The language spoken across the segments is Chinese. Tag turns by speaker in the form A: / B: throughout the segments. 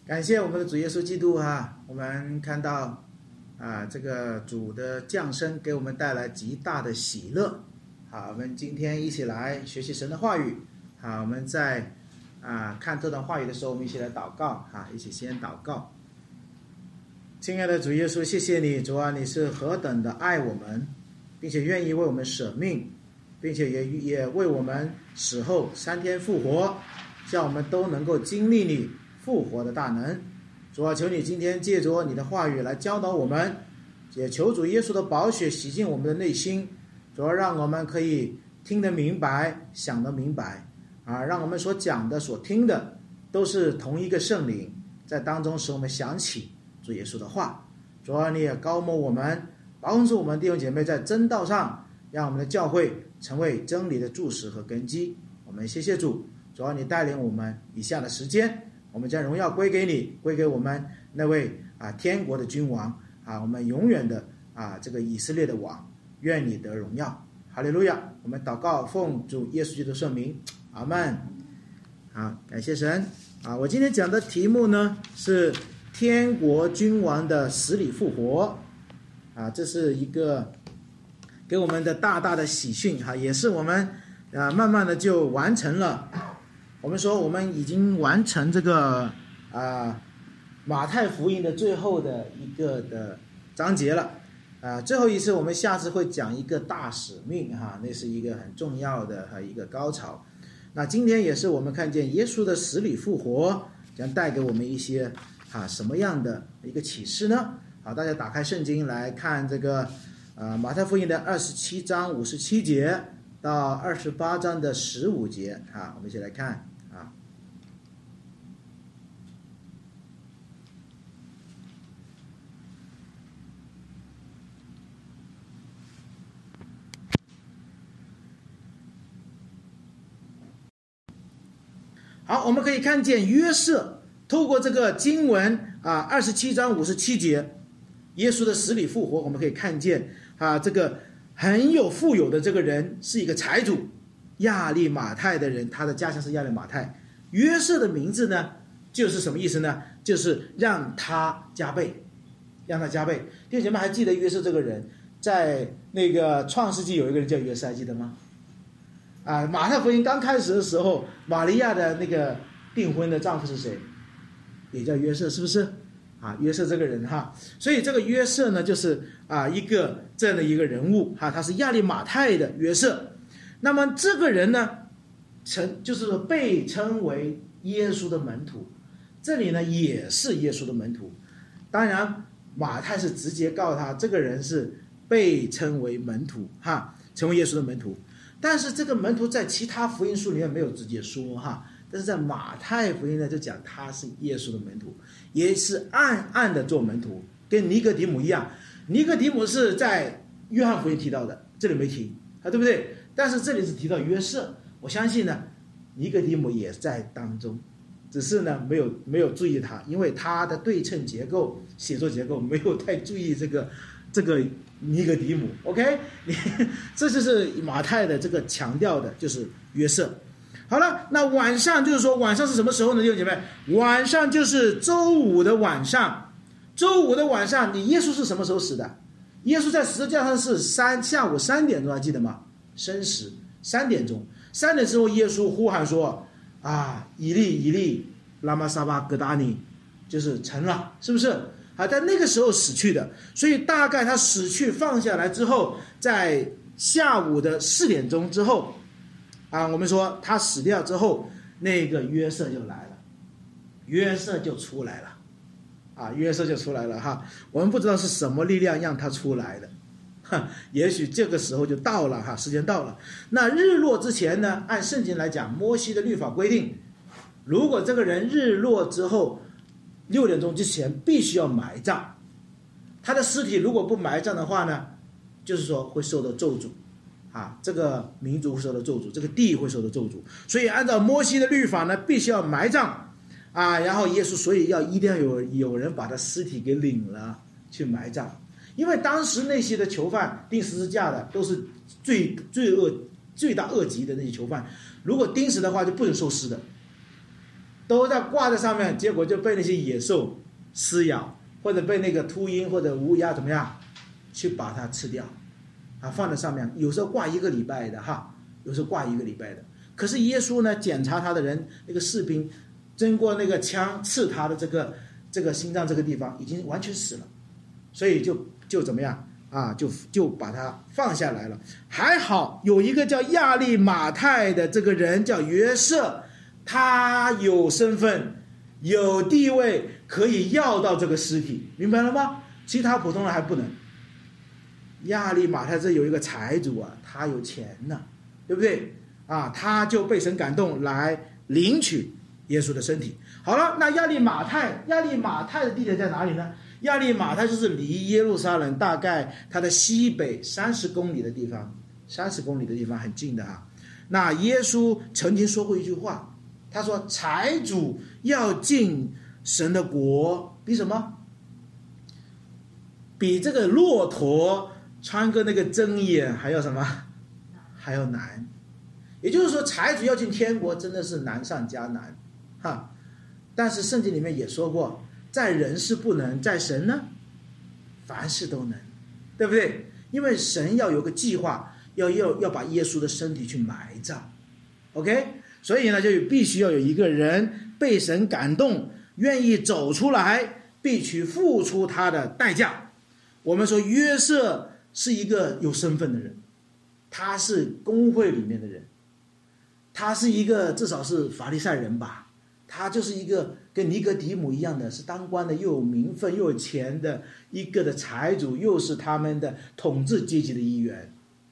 A: 感谢我们的主耶稣基督啊！我们看到这个主的降生给我们带来极大的喜乐。好，我们今天一起来学习神的话语。好，我们在看这段话语的时候，我们一起来祷告一起先祷告。亲爱的主耶稣，谢谢你，主啊，你是何等的爱我们，并且愿意为我们舍命，并且也为我们死后3天复活，叫我们都能够经历你复活的大能。主啊，求你今天借着你的话语来教导我们，也求主耶稣的宝血洗净我们的内心，主啊，让我们可以听得明白，想得明白让我们所讲的所听的都是同一个圣灵在当中，使我们想起主耶稣的话。主啊，你也高摩我们，帮助我们弟兄姐妹在真道上，让我们的教会成为真理的柱石和根基。我们谢谢主，主啊，你带领我们以下的时间，我们将荣耀归给你，归给我们那位天国的君王我们永远的这个以色列的王，愿你得荣耀。哈利路亚！我们祷告，奉主耶稣基督的圣名，阿们。好，感谢神我今天讲的题目呢是天国君王的死里复活这是一个给我们的大大的喜讯也是我们慢慢的就完成了。我们说我们已经完成这个马太福音的最后的一个的章节了最后一次我们下次会讲一个大使命那是一个很重要的一个高潮。那今天也是我们看见耶稣的死里复活将带给我们一些什么样的一个启示呢？好，大家打开圣经来看这个马太福音的27章57节到28章的15节我们一起来看好，我们可以看见约瑟透过这个经文27章57节，耶稣的死里复活，我们可以看见这个很富有的这个人是一个财主，亚利马太的人，他的家乡是亚利马太。约瑟的名字呢，就是什么意思呢？就是让他加倍，让他加倍。弟兄姐妹还记得约瑟这个人，在那个创世纪有一个人叫约瑟，还记得吗？马太福音刚开始的时候，玛利亚的那个订婚的丈夫是谁？也叫约瑟，是不是？约瑟这个人所以这个约瑟呢，就是一个这样的一个人物他是亚利马太的约瑟。那么这个人呢，就是说被称为耶稣的门徒，这里呢也是耶稣的门徒。当然马太是直接告诉他这个人是被称为门徒成为耶稣的门徒。但是这个门徒在其他福音书里面没有直接说但是在马太福音呢就讲他是耶稣的门徒，也是暗暗的做门徒，跟尼哥底母一样。尼哥底母是在约翰福音提到的，这里没提对不对？但是这里是提到约瑟，我相信呢尼哥底母也在当中，只是呢没有注意他，因为他的对称结构写作结构没有太注意这个尼哥底母 OK 这就是马太的这个强调的就是约瑟。好了，那晚上就是说晚上是什么时候呢？弟兄姐妹，晚上就是周五的晚上。周五的晚上，你耶稣是什么时候死的？耶稣在十字架上是下午3点钟，还记得吗？申时3点钟，3点之后耶稣呼喊说以利以利拉玛撒巴格达尼，就是成了，是不是？在那个时候死去的。所以大概他死去放下来之后，在下午的4点钟之后我们说他死掉之后，那个约瑟就来了，约瑟就出来了约瑟就出来了我们不知道是什么力量让他出来的也许这个时候就到了时间到了。那日落之前呢，按圣经来讲，摩西的律法规定，如果这个人日落之后6点钟之前必须要埋葬，他的尸体如果不埋葬的话呢，就是说会受到咒诅这个民族会受到咒诅，这个地会受到咒诅。所以按照摩西的律法呢，必须要埋葬然后耶稣所以一定要有人把他尸体给领了去埋葬。因为当时那些的囚犯钉十字架的都是罪大恶极的那些囚犯，如果钉死的话就不能收尸的都在挂在上面，结果就被那些野兽撕咬，或者被那个秃鹰或者乌鸦怎么样去把它吃掉啊，放在上面，有时候挂1个礼拜的哈，有时候挂1个礼拜的。可是耶稣呢，检查他的人，那个士兵经过那个枪刺他的这个心脏这个地方已经完全死了，所以就怎么样啊，就把他放下来了。还好有一个叫亚利马太的这个人叫约瑟，他有身份有地位，可以要到这个尸体，明白了吗？其他普通人还不能。亚利马太这有一个财主啊，他有钱呢，对不对啊？他就被神感动来领取耶稣的身体。好了，那亚利马太的地点在哪里呢？亚利马太就是离耶路撒冷大概它的西北30公里的地方，30公里的地方很近的哈。那耶稣曾经说过一句话，他说财主要进神的国比什么？比这个骆驼穿个那个针眼还要什么？还要难。也就是说财主要进天国真的是难上加难哈。但是圣经里面也说过，在人是不能，在神呢凡事都能，对不对？因为神要有个计划，要把耶稣的身体去埋葬 OK， 所以呢就必须要有一个人被神感动，愿意走出来，必须付出他的代价。我们说约瑟是一个有身份的人，他是公会里面的人，他是一个至少是法利赛人吧，他就是一个跟尼哥底母一样的，是当官的，又有名分又有钱的一个的财主，又是他们的统治阶级的一员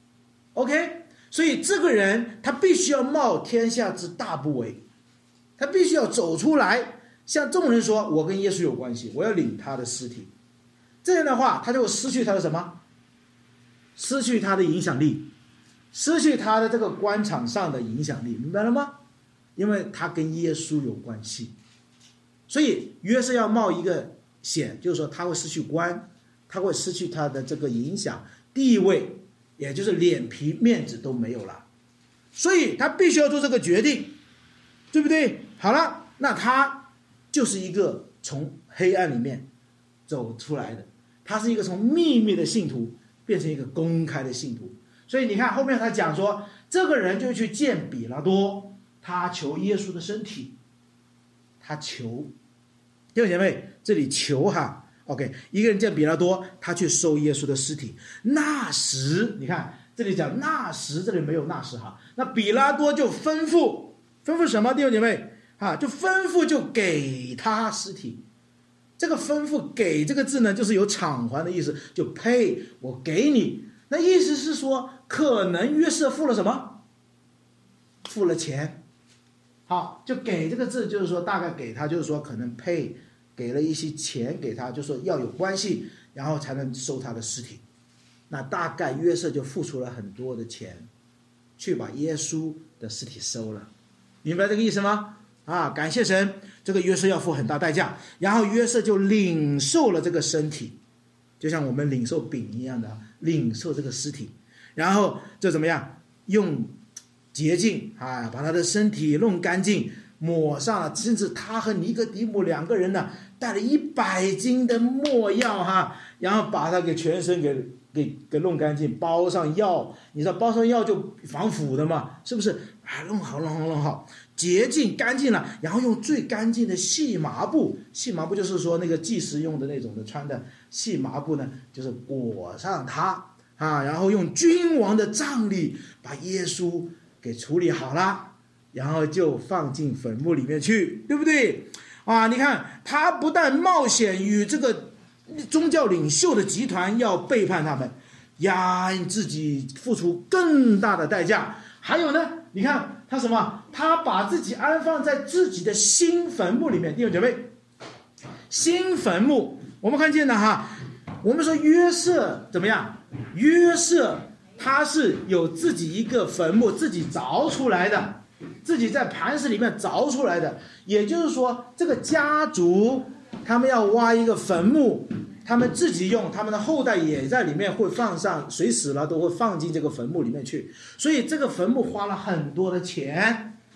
A: OK， 所以这个人他必须要冒天下之大不韪，他必须要走出来向众人说，我跟耶稣有关系，我要领他的尸体。这样的话他就会失去他的什么？失去他的影响力，失去他的这个官场上的影响力，明白了吗？因为他跟耶稣有关系，所以约瑟要冒一个险，就是说他会失去官，他会失去他的这个影响地位，也就是脸皮面子都没有了，所以他必须要做这个决定，对不对？好了，那他就是一个从黑暗里面走出来的，他是一个从秘密的信徒变成一个公开的信徒。所以你看后面他讲说，这个人就去见比拉多，他求耶稣的身体，他求，弟兄姐妹，这里求哈 OK， 一个人见比拉多，他去收耶稣的尸体。那时你看这里讲那时，这里没有那时哈，那比拉多就吩咐什么？弟兄姐妹啊，就吩咐就给他尸体。这个吩咐给这个字呢，就是有偿还的意思，就 pay 我给你。那意思是说，可能约瑟付了什么？付了钱。好，就给这个字就是说大概给他，就是说可能 pay 给了一些钱给他，就是说要有关系，然后才能收他的尸体。那大概约瑟就付出了很多的钱，去把耶稣的尸体收了。明白这个意思吗？啊，感谢神，这个约瑟要付很大代价，然后约瑟就领受了这个身体，就像我们领受饼一样的，领受这个尸体，然后就怎么样，用洁净啊，把他的身体弄干净，抹上了，甚至他和尼哥底母两个人呢，带了100斤的没药哈，然后把他给全身给弄干净，包上药，你知道包上药就防腐的嘛，是不是啊？弄好，洁净干净了，然后用最干净的细麻布就是说那个祭司用的那种的穿的细麻布呢，就是裹上他啊，然后用君王的葬礼把耶稣给处理好了，然后就放进坟墓里面去，对不对啊？你看他不但冒险与这个宗教领袖的集团要背叛他们，自己付出更大的代价。还有呢，你看他什么？他把自己安放在自己的新坟墓里面。弟兄姐妹，新坟墓我们看见了哈。我们说约瑟怎么样？约瑟他是有自己一个坟墓，自己凿出来的，自己在磐石里面凿出来的。也就是说，这个家族他们要挖一个坟墓，他们自己用，他们的后代也在里面会放上，谁死了都会放进这个坟墓里面去。所以这个坟墓花了很多的钱，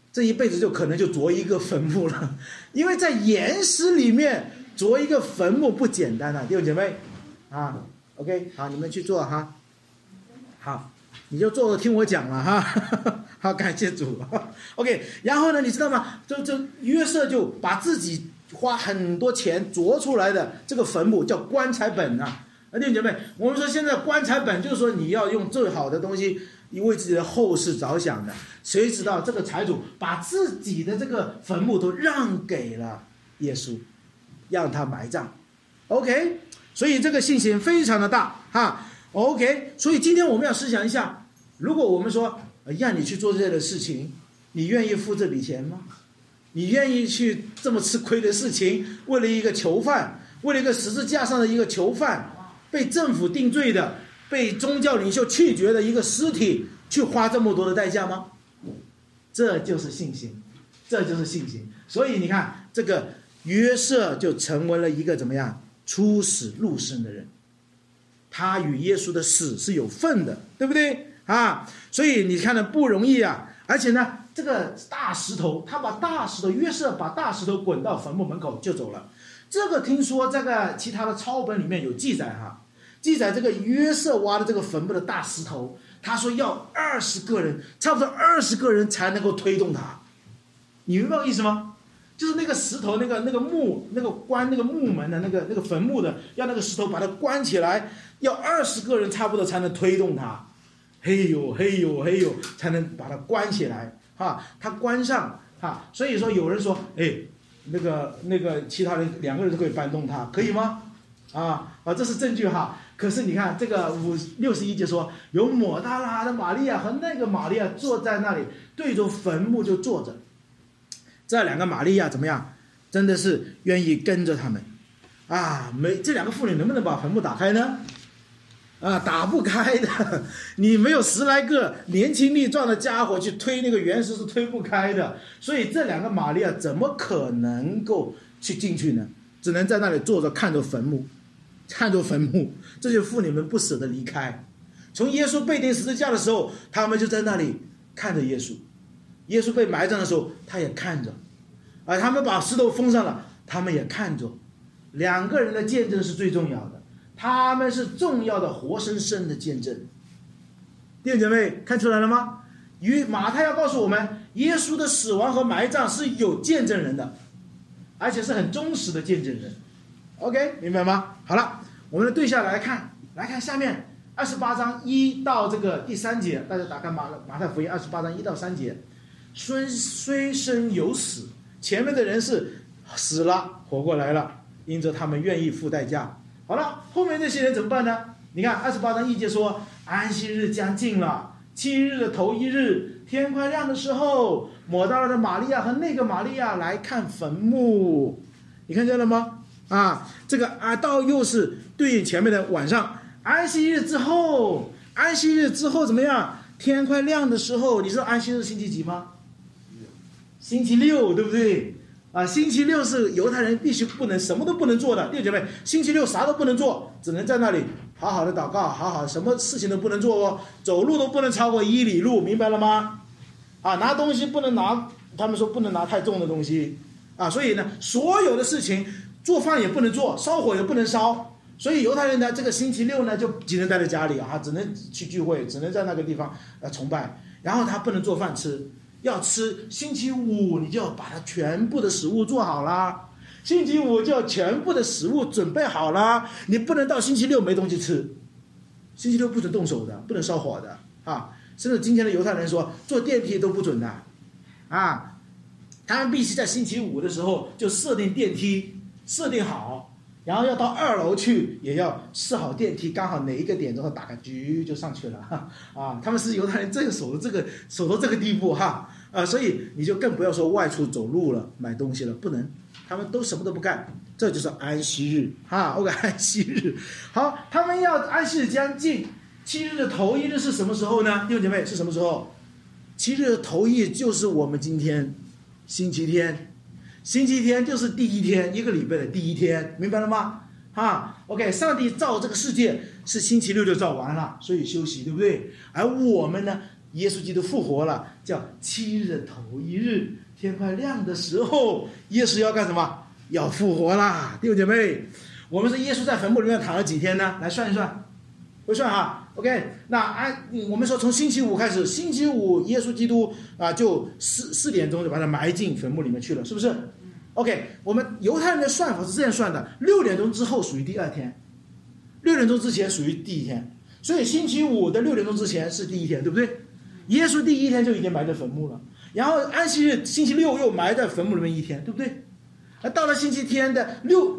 A: 这一辈子就可能就凿一个坟墓了，因为在岩石里面凿一个坟墓不简单啊，弟兄姐妹啊 ，OK， 好，你们去做哈，好，你就坐着听我讲了哈，好，感谢主 ，OK， 然后呢，你知道吗？这约瑟就把自己花很多钱凿出来的这个坟墓叫棺材本啊，弟兄姐妹，我们说现在棺材本就是说你要用最好的东西。为自己的后事着想的，谁知道这个财主把自己的这个坟墓都让给了耶稣，让他埋葬。OK， 所以这个信心非常的大哈。OK， 所以今天我们要思想一下，如果我们说让你去做这样的事情，你愿意付这笔钱吗？你愿意去这么吃亏的事情，为了一个囚犯，为了一个十字架上的一个囚犯，被政府定罪的？被宗教领袖弃绝的一个尸体，去花这么多的代价吗？这就是信心，这就是信心。所以你看，这个约瑟就成为了一个怎么样出死入生的人，他与耶稣的死是有份的，对不对啊？所以你看的不容易啊。而且呢，这个大石头，约瑟把大石头滚到坟墓门口就走了。这个听说这个其他的抄本里面有记载哈。记载这个约瑟挖的这个坟墓的大石头，他说要20个人，差不多20个人才能够推动它。你明白我意思吗？就是那个石头，那个木，那个关那个木门的那个坟墓的，要那个石头把它关起来，要20个人差不多才能推动它。嘿呦，才能把它关起来哈，它关上哈。所以说有人说，那个其他人2个人都可以搬动它，可以吗？这是证据哈。可是你看这个61节说，有抹大拉的玛利亚和那个玛利亚坐在那里，对着坟墓就坐着。这2个玛利亚怎么样？真的是愿意跟着他们啊！这2个妇女能不能把坟墓打开呢？打不开的，你没有10来个年轻力壮的家伙去推那个原石是推不开的。所以这2个玛利亚怎么可能够去进去呢？只能在那里坐着看着坟墓。这些妇女们不舍得离开。从耶稣被钉十字架的时候，他们就在那里看着耶稣。耶稣被埋葬的时候，他也看着。他们把石头封上了，他们也看着。2个人的见证是最重要的，他们是重要的活生生的见证。弟兄姐妹看出来了吗？马太要告诉我们，耶稣的死亡和埋葬是有见证人的，而且是很忠实的见证人。OK， 明白吗？好了，我们对下来看下面28章1到这个第3节，大家打开马太福音28章1到3节。虽生有死，前面的人是死了活过来了，因着他们愿意付代价。好了，后面这些人怎么办呢？你看28章1节说，安息日将近了，7日的头1日，天快亮的时候，抹大拉的玛利亚和那个玛利亚来看坟墓。你看见了吗？这个到又是对应前面的晚上，安息日之后怎么样？天快亮的时候，你知道安息日星期几吗？星期6，对不对？星期6是犹太人必须不能什么都不能做的，弟兄姐妹，星期6啥都不能做，只能在那里好好的祷告，好好什么事情都不能做哦，走路都不能超过1里路，明白了吗？拿东西不能拿，他们说不能拿太重的东西所以呢，所有的事情。做饭也不能做，烧火也不能烧，所以犹太人呢，这个星期6呢就只能待在家里只能去聚会，只能在那个地方崇拜，然后他不能做饭吃，要吃星期5你就要把它全部的食物做好啦，星期5就要全部的食物准备好啦，你不能到星期6没东西吃，星期6不准动手的，不能烧火的甚至今天的犹太人说坐电梯都不准的他们必须在星期5的时候就设定电梯。设定好，然后要到2楼去，也要设好电梯，刚好哪一个点之后打开，就上去了他们是犹太人，这个守到这个地步所以你就更不要说外出走路了，买东西了，不能，他们都什么都不干，这就是安息日OK， 安息日。好，他们要安息日将近，7日的头1日是什么时候呢？弟兄姐妹是什么时候？7日的头1日就是我们今天星期天。星期天就是第1天，一个礼拜的第1天，明白了吗？OK， 上帝造这个世界是星期6就造完了，所以休息，对不对？而我们呢， 耶稣基督复活了，叫7日头一日，天快亮的时候，耶稣要干什么？要复活啦，弟兄姐妹。我们说耶稣在坟墓里面躺了几天呢？来算一算，会算哈。OK， 那我们说从星期五开始，星期五耶稣基督就4点钟就把他埋进坟墓里面去了，是不是？OK， 我们犹太人的算法是这样算的：6点钟之后属于第2天，6点钟之前属于第1天。所以星期五的6点钟之前是第1天，对不对？耶稣第1天就已经埋在坟墓了，然后安息日星期六又埋在坟墓里面1天，对不对？到了星期六的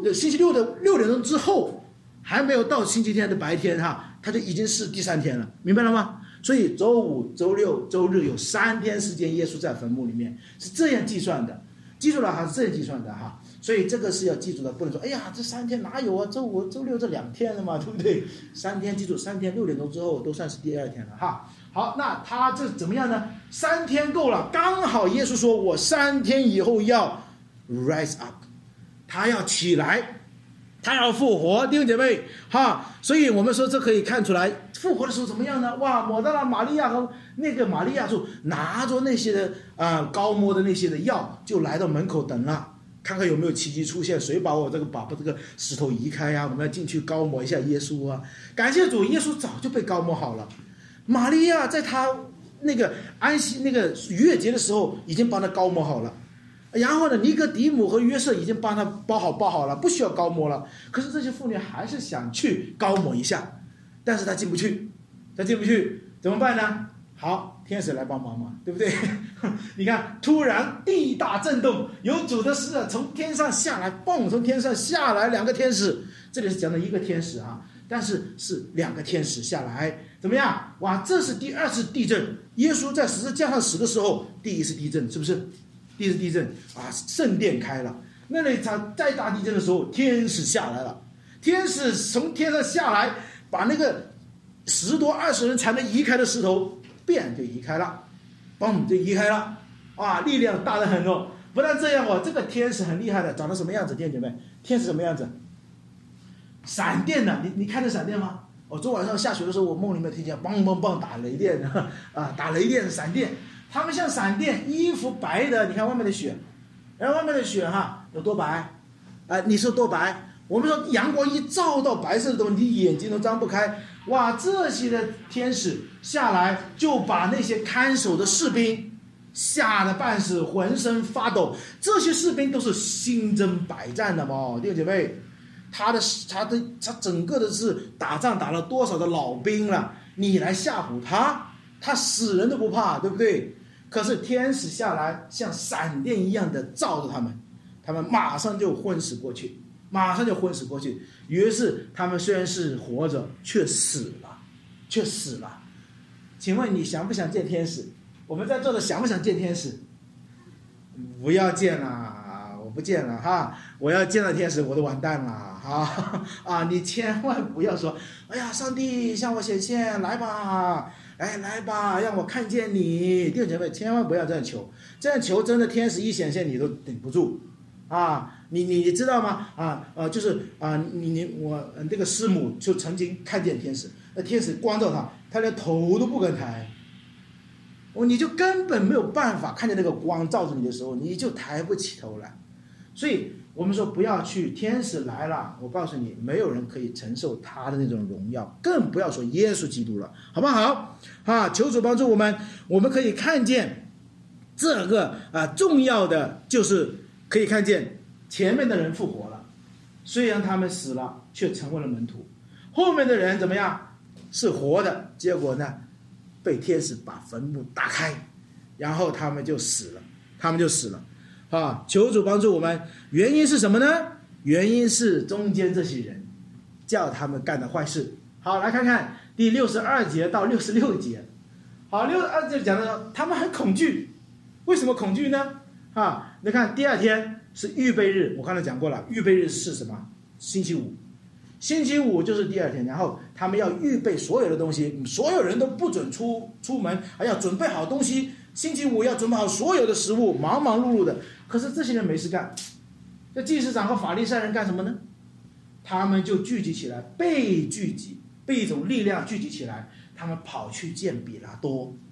A: 6点钟之后，还没有到星期天的白天哈，它就已经是第3天了，明白了吗？所以周五、周六、周日有3天时间，耶稣在坟墓里面是这样计算的，记住了哈，是这样计算的哈。所以这个是要记住的，不能说哎呀这3天哪有啊，周五、周六这2天了嘛，对不对？3天，记住3天6点钟之后都算是第2天了哈。好，那他这怎么样呢？3天够了，刚好耶稣说我3天以后要 rise up， 他要起来，他要复活，弟兄姐妹哈。所以我们说这可以看出来，复活的时候怎么样呢？哇，抹大拉玛利亚和那个玛利亚就拿着那些的高摸的那些的药，就来到门口等了，看看有没有奇迹出现，谁把这个石头移开呀？我们要进去高摸一下耶稣啊！感谢主，耶稣早就被高摸好了。玛利亚在他那个安息那个逾越节的时候已经帮他高摸好了，然后呢，尼哥底母和约瑟已经帮他包好了，不需要高摸了。可是这些妇女还是想去高摸一下，但是他进不去，怎么办呢？好，天使来帮忙嘛，对不对？你看，突然地大震动，有主的使者从天上下来，从天上下来2个天使，这里是讲的1个天使啊，但是是2个天使下来，怎么样？哇，这是第2次地震。耶稣在十字架上死的时候，第1次地震，是不是？第1次地震啊，圣殿开了。那里场再大地震的时候，天使下来了，天使从天上下来，把那个10多20人才能移开的石头就移开了，嘣就移开了，啊，力量大得很哦。不但这样哦，这个天使很厉害的，长得什么样子？弟兄姐妹，天使什么样子？闪电的，你看见闪电吗？我昨晚上下雪的时候，我梦里面听见梆梆梆打雷电啊，打雷电闪电，他们像闪电，衣服白的，你看外面的雪，然后外面的雪哈有多白你说多白？我们说阳光一照到白色的东西，你眼睛都张不开。哇，这些的天使下来就把那些看守的士兵吓得半死，浑身发抖。这些士兵都是心征百战的嘛，弟兄姐妹，他整个的是打仗打了多少的老兵了，你来吓唬他死人都不怕，对不对？可是天使下来像闪电一样的照着他们马上就昏死过去。于是他们虽然是活着，却死了。请问你想不想见天使？我们在座的想不想见天使？不要见了，我不见了哈！我要见到天使，我都完蛋了哈！你千万不要说，哎呀，上帝向我显现，来吧，来吧，让我看见你。弟兄姐妹，千万不要这样求，这样求真的天使一显现，你都顶不住啊！你知道吗？就是我这个师母就曾经看见天使，那天使光照他连头都不敢抬，你就根本没有办法看见那个光照着你的时候，你就抬不起头来。所以我们说不要去，天使来了，我告诉你，没有人可以承受他的那种荣耀，更不要说耶稣基督了，好不好？求主帮助我们可以看见这个重要的就是可以看见。前面的人复活了，虽然他们死了，却成为了门徒。后面的人怎么样？是活的，结果呢，被天使把坟墓打开，然后他们就死了。求主帮助我们。原因是什么呢？原因是中间这些人叫他们干的坏事。好，来看看第62节到66节。好，62节讲的他们很恐惧，为什么恐惧呢？你看第2天。是预备日，我刚才讲过了，预备日是什么？星期五就是第2天，然后他们要预备所有的东西，所有人都不准出门，还要准备好东西。星期五要准备好所有的食物，忙忙碌碌的。可是这些人没事干，这祭司长和法利赛人干什么呢？他们就聚集起来，被一种力量聚集起来，他们跑去见比拉多。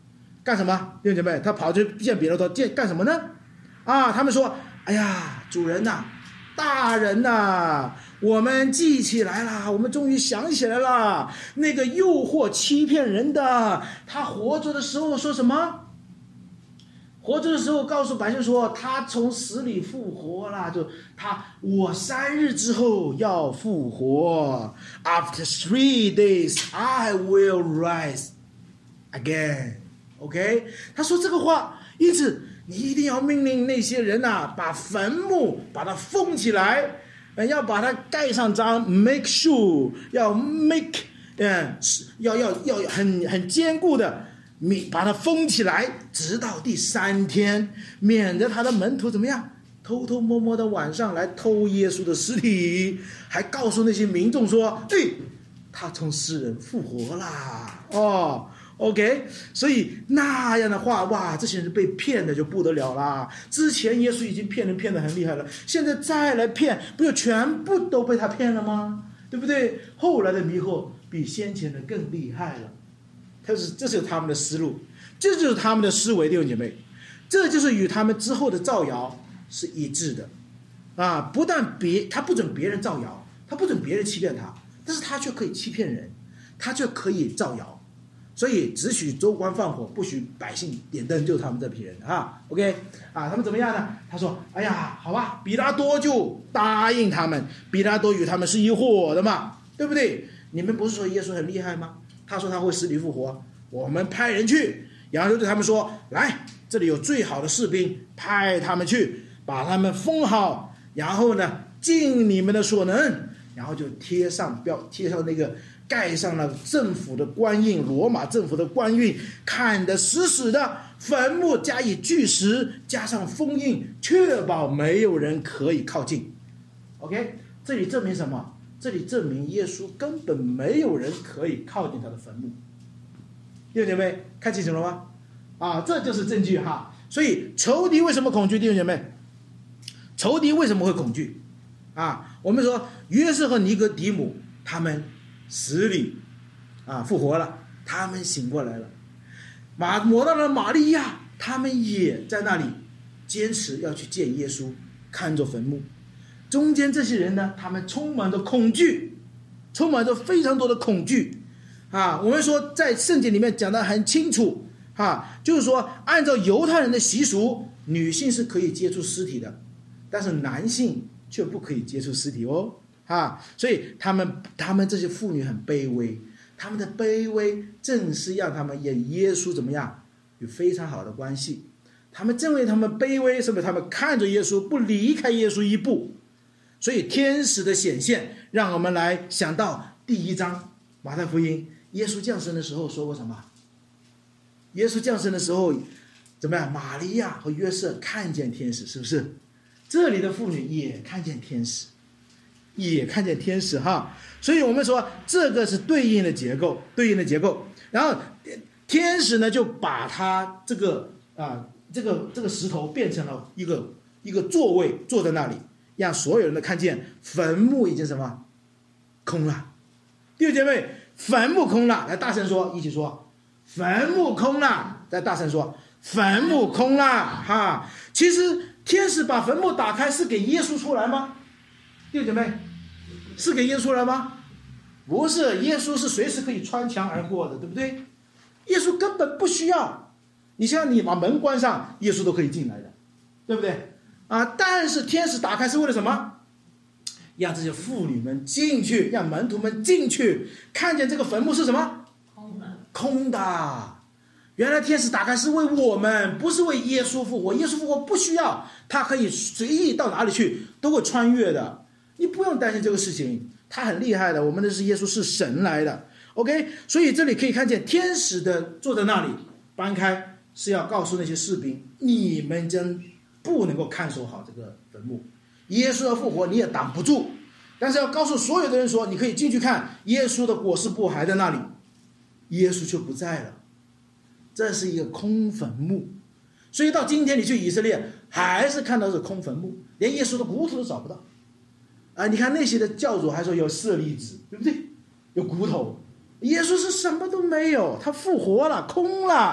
A: 干什么？弟兄姐妹，他跑去见彼得说干什么呢？他们说，哎呀，主人呐，大人呐，我们记起来了，我们终于想起来了，那个诱惑欺骗人的，他活着的时候说什么？活着的时候告诉百姓说，他从死里复活了，我3日之后要复活。After 3 days, I will rise again. OK， 他说这个话，因此你一定要命令那些人把坟墓把它封起来，要把它盖上章 ，make sure 要 make，要很坚固的。把它封起来，直到第3天，免得他的门徒怎么样，偷偷摸摸的晚上来偷耶稣的尸体，还告诉那些民众说，他从死人复活啦。OK， 所以那样的话，哇，这些人被骗的就不得了啦。之前耶稣已经骗人骗得很厉害了，现在再来骗，不就全部都被他骗了吗？对不对？后来的迷惑比先前的更厉害了。这是他们的思路，这就是他们的思维，弟兄姐妹，这就是与他们之后的造谣是一致的。不但他不准别人造谣，他不准别人欺骗他，但是他却可以欺骗人，他却可以造谣，所以只许州官放火，不许百姓点灯，就是他们这批人OK， 他们怎么样呢？他说，哎呀，好吧，彼拉多就答应他们，彼拉多与他们是一伙的嘛，对不对？你们不是说耶稣很厉害吗？他说他会死里复活，我们派人去，然后就对他们说，来，这里有最好的士兵，派他们去把他们封好，然后呢尽你们的所能，然后就贴上那个盖上了政府的官印，罗马政府的官印，看得死死的，坟墓加以巨石，加上封印，确保没有人可以靠近。 OK， 这里证明什么？这里证明耶稣根本没有人可以靠近他的坟墓。弟兄姐妹看清楚了吗？这就是证据所以仇敌为什么恐惧？弟兄姐妹，仇敌为什么会恐惧？我们说约瑟和尼哥底母他们死里复活了，他们醒过来了。抹大拉的玛利亚他们也在那里坚持要去见耶稣，看着坟墓。中间这些人呢，他们充满着恐惧，充满着非常多的恐惧我们说在圣经里面讲得很清楚就是说按照犹太人的习俗，女性是可以接触尸体的，但是男性却不可以接触尸体所以他们这些妇女很卑微，他们的卑微正是让他们与耶稣怎么样有非常好的关系。他们正为他们卑微，是不是他们看着耶稣不离开耶稣一步？所以天使的显现让我们来想到第1章马太福音，耶稣降生的时候说过什么？耶稣降生的时候怎么样？玛利亚和约瑟看见天使，是不是？这里的妇女也看见天使，所以我们说这个是对应的结构。然后天使呢就把他这个石头变成了一个座位，坐在那里，让所有人都看见坟墓已经什么空了。弟兄姐妹，坟墓空了，来大声说，一起说，坟墓空了，再大声说，坟墓空了其实天使把坟墓打开是给耶稣出来吗？弟兄姐妹，是给耶稣出来吗？不是，耶稣是随时可以穿墙而过的，对不对？耶稣根本不需要，你像你把门关上，耶稣都可以进来的，对不对但是天使打开是为了什么？让这些妇女们进去，让门徒们进去，看见这个坟墓是什么？空的。原来天使打开是为我们，不是为耶稣复活。耶稣复活不需要，他可以随意到哪里去都会穿越的，你不用担心这个事情，他很厉害的。我们的是耶稣是神来的 OK， 所以这里可以看见天使的坐在那里搬开，是要告诉那些士兵，你们真不能够看守好这个坟墓，耶稣要复活你也挡不住，但是要告诉所有的人说，你可以进去看，耶稣的裹尸布还在那里，耶稣却不在了，这是一个空坟墓。所以到今天你去以色列还是看到是空坟墓，连耶稣的骨头都找不到你看那些的教主还说有舍利子，对不对？有骨头，耶稣是什么都没有，他复活了，空了，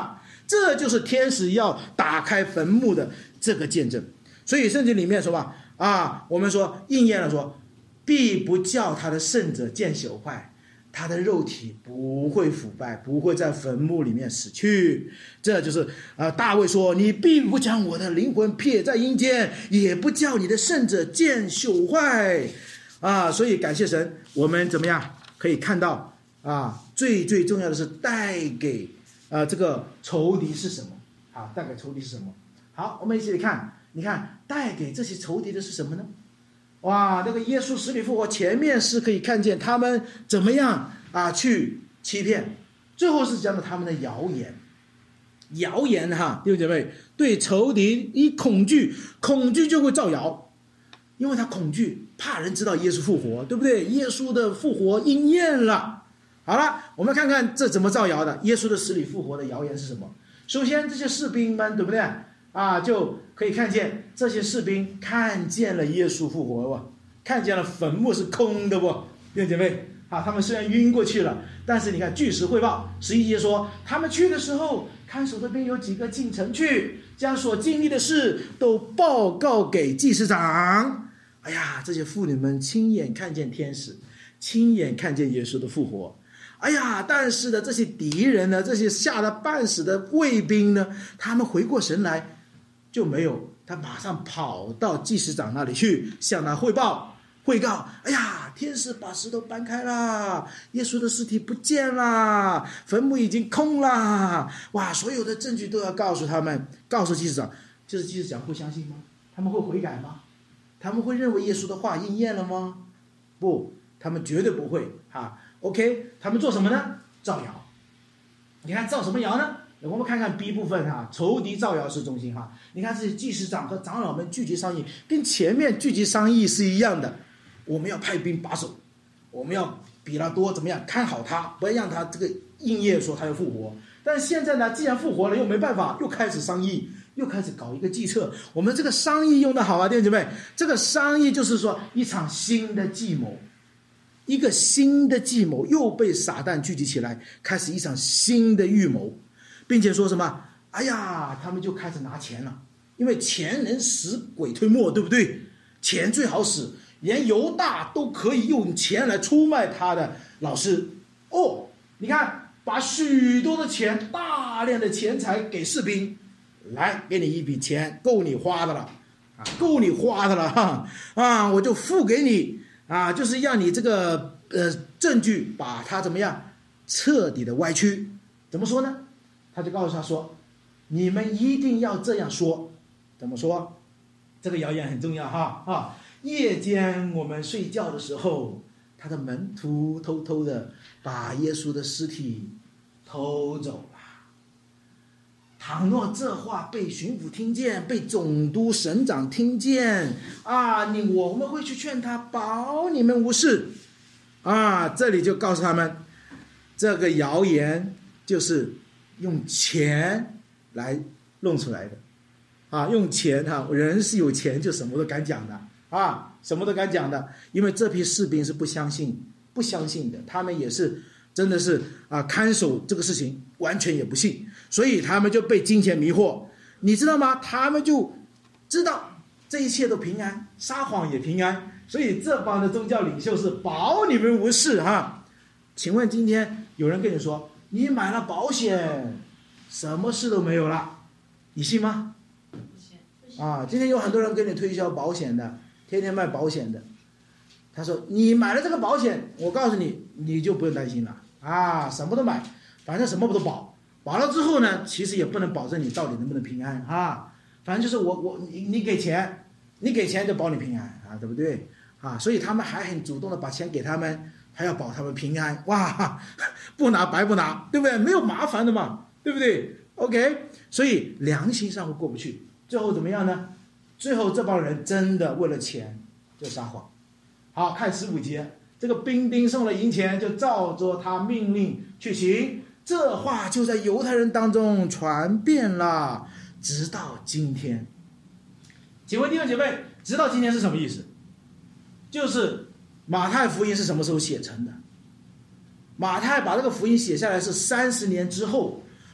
A: 这就是天使要打开坟墓的这个见证。所以圣经里面说吧，我们说应验了说，必不叫他的圣者见朽坏，他的肉体不会腐败，不会在坟墓里面死去。这就是大卫说，你必不将我的灵魂撇在阴间，也不叫你的圣者见朽坏。所以感谢神，我们怎么样可以看到最重要的是带给这个仇敌是什么？带给仇敌是什么？好，我们一起来看，你看带给这些仇敌的是什么呢？那个耶稣死里复活，前面是可以看见他们怎么样去欺骗，最后是讲到他们的谣言弟兄姐妹，对仇敌一恐惧就会造谣，因为他恐惧，怕人知道耶稣复活，对不对？耶稣的复活应验了。好了，我们看看这怎么造谣的。耶稣的死里复活的谣言是什么？首先这些士兵们，对不对就可以看见这些士兵看见了耶稣复活看见了坟墓是空的弟兄姐妹他们虽然晕过去了，但是你看据实汇报11节说，他们去的时候，看守的兵有几个进城去，将所经历的事都报告给祭司长。这些妇女们亲眼看见天使，亲眼看见耶稣的复活。但是呢，这些敌人呢，这些吓得半死的卫兵呢，他们回过神来就没有，他马上跑到祭司长那里去，向他汇告，天使把石头搬开了，耶稣的尸体不见了，坟墓已经空了。所有的证据都要告诉他们，告诉祭司长。就是祭司长会相信吗？他们会悔改吗？他们会认为耶稣的话应验了吗？不，他们绝对不会OK， 他们做什么呢？造谣。你看造什么谣呢？我们看看 B 部分仇敌造谣是中心你看这些祭司长和长老们聚集商议，跟前面聚集商议是一样的。我们要派兵把守，我们要比拉多怎么样看好他，不要让他这个应验说他要复活。但是现在呢，既然复活了，又没办法，又开始商议，又开始搞一个计策。我们这个商议用得好弟兄姐妹，这个商议就是说一场新的计谋，一个新的计谋又被撒旦聚集起来，开始一场新的预谋，并且说什么？他们就开始拿钱了，因为钱能使鬼推磨，对不对？钱最好使，连犹大都可以用钱来出卖他的老师。你看，把许多的钱，大量的钱财给士兵，来给你一笔钱，够你花的了，我就付给你。就是让你这个证据把它怎么样彻底的歪曲。怎么说呢？他就告诉他说，你们一定要这样说。怎么说？这个谣言很重要夜间我们睡觉的时候，他的门徒偷偷的把耶稣的尸体偷走了。倘若这话被巡抚听见，被总督省长听见我们会去劝他，保你们无事这里就告诉他们，这个谣言就是用钱来弄出来的用钱人是有钱就什么都敢讲的什么都敢讲的。因为这批士兵是不相信的，他们也是真的是看守这个事情完全也不信，所以他们就被金钱迷惑，你知道吗？他们就知道这一切都平安，撒谎也平安，所以这帮的宗教领袖是保你们无事请问今天有人跟你说，你买了保险，什么事都没有了，你信吗？今天有很多人跟你推销保险的，天天卖保险的，他说你买了这个保险，我告诉你，你就不用担心了什么都买，反正什么都保了之后呢，其实也不能保证你到底能不能平安反正就是你给钱就保你平安对不对所以他们还很主动的把钱给他们，还要保他们平安。不拿白不拿，对不对？没有麻烦的嘛，对不对？ OK， 所以良心上会过不去，最后怎么样呢？最后这帮人真的为了钱就撒谎。好，看15节，这个兵丁送了银钱，就照着他命令去行，这话就在犹太人当中传遍了，直到今天。请问弟兄姐妹，直到今天是什么意思？就是马太福音是什么时候写成的？马太把这个福音写下来是30年之后，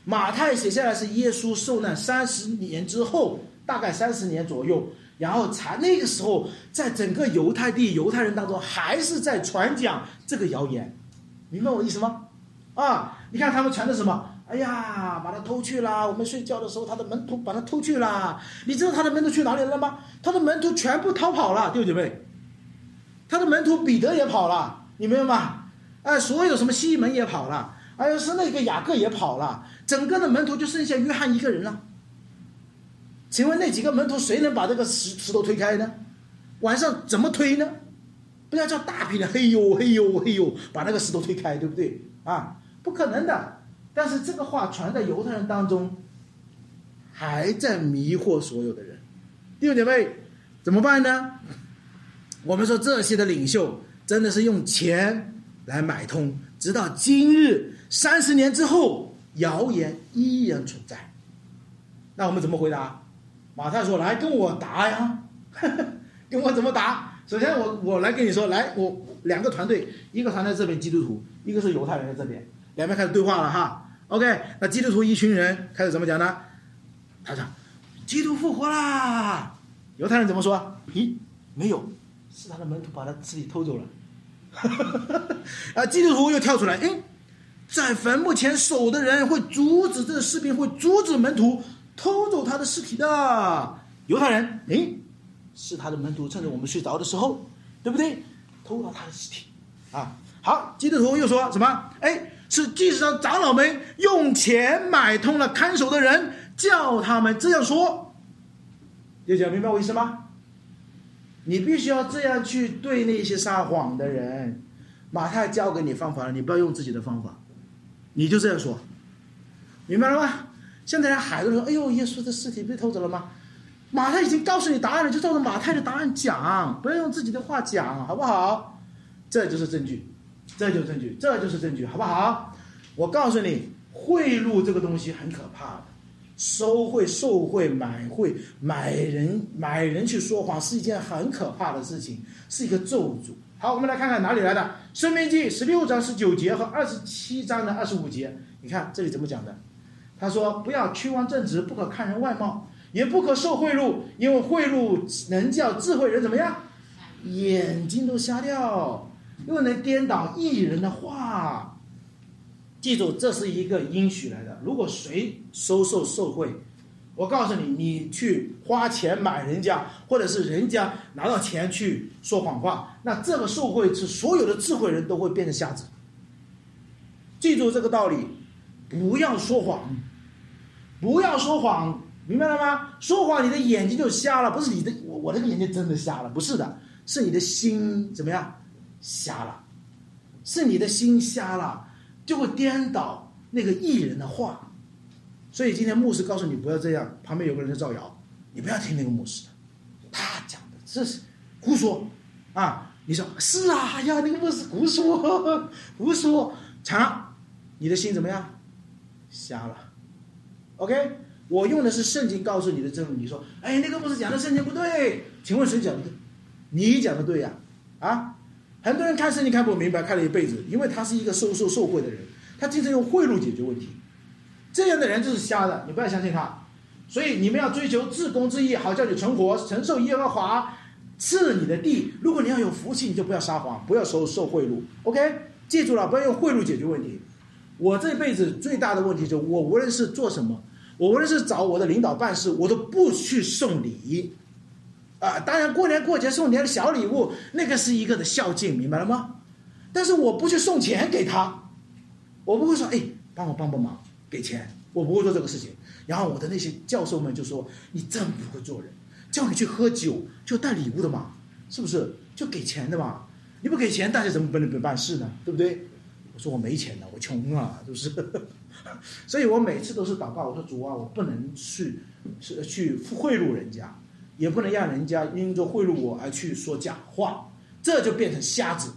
A: 马太写下来是耶稣受难30年之后，大概30年左右，然后才那个时候，在整个犹太地犹太人当中，还是在传讲这个谣言，明白我意思吗？你看他们传的什么？哎呀，把他偷去了！我们睡觉的时候，他的门徒把他偷去了。你知道他的门徒去哪里了吗？他的门徒全部逃跑了，弟兄姐妹。他的门徒彼得也跑了，你明白吗？所有什么西门也跑了，是那个雅各也跑了，整个的门徒就剩下约翰一个人了。请问那几个门徒谁能把这个石头推开呢？晚上怎么推呢？不要叫大批的嘿呦嘿呦嘿呦把那个石头推开，对不对？不可能的。但是这个话传在犹太人当中，还在迷惑所有的人。弟兄姐妹，怎么办呢？我们说这些的领袖真的是用钱来买通，直到今日30年之后，谣言依然存在。那我们怎么回答？马太说：“来跟我答呀，跟我怎么答？首先我来跟你说，来，我2个团队，一个团队这边基督徒，一个是犹太人在这边，两边开始对话了哈。OK， 那基督徒一群人开始怎么讲呢？他讲基督复活啦。犹太人怎么说？咦，没有，是他的门徒把他尸体偷走了。基督徒又跳出来，在坟墓前守的人会阻止这个士兵，会阻止门徒偷走他的尸体的。犹太人，是他的门徒趁着我们睡着的时候，对不对？偷到他的尸体好，基督徒又说什么？是祭司长长老们用钱买通了看守的人，叫他们这样说。就讲明白我意思吗？你必须要这样去对那些撒谎的人。马太教给你方法了，你不要用自己的方法，你就这样说，明白了吗？现在人孩子说：“哎呦，耶稣的尸体被偷走了吗？”马太已经告诉你答案了，就照着马太的答案讲，不要用自己的话讲，好不好？这就是证据，这就是证据，这就是证据，好不好？我告诉你，贿赂这个东西很可怕的，收贿、受贿、买贿、买人去说谎是一件很可怕的事情，是一个咒诅。好，我们来看看哪里来的。申命记16章19节和27章的25节，你看这里怎么讲的？他说：“不要屈枉正直，不可看人外貌，也不可受贿赂，因为贿赂能叫智慧人怎么样？眼睛都瞎掉，又能颠倒义人的话。”记住，这是一个应许来的。如果谁受贿，我告诉你，你去花钱买人家，或者是人家拿到钱去说谎话，那这个受贿是所有的智慧人都会变成瞎子。记住这个道理，不要说谎，不要说谎，明白了吗？说谎你的眼睛就瞎了，不是你的，我的眼睛真的瞎了，不是的，是你的心怎么样瞎了，是你的心瞎了，就会颠倒那个义人的话。所以今天牧师告诉你不要这样，旁边有个人在造谣，你不要听那个牧师的，他讲的这是胡说你说是啊呀，那个牧师胡说，惨了，你的心怎么样？瞎了。OK， 我用的是圣经告诉你的真理。你说，那个牧师讲的圣经不对，请问谁讲的对？你讲的对呀。很多人看圣经看不明白，看了一辈子，因为他是一个受贿的人，他经常用贿赂解决问题。这样的人就是瞎的，你不要相信他。所以你们要追求自公自义，好叫你存活，承受耶和华赐你的地。如果你要有福气，你就不要撒谎，不要受贿赂。OK， 记住了，不要用贿赂解决问题。我这辈子最大的问题就是我无论是做什么，我无论是找我的领导办事，我都不去送礼当然过年过节送点小礼物，那个是一个的孝敬，明白了吗？但是我不去送钱给他，我不会说帮我帮忙给钱，我不会做这个事情。然后我的那些教授们就说，你真不会做人，叫你去喝酒就带礼物的嘛，是不是？就给钱的嘛，你不给钱大家怎么能办事呢？对不对？我说我没钱了，我穷啊，是不是？所以我每次都是祷告，我说主啊，我不能去贿赂人家，也不能让人家因着贿赂我而去说假话，这就变成瞎子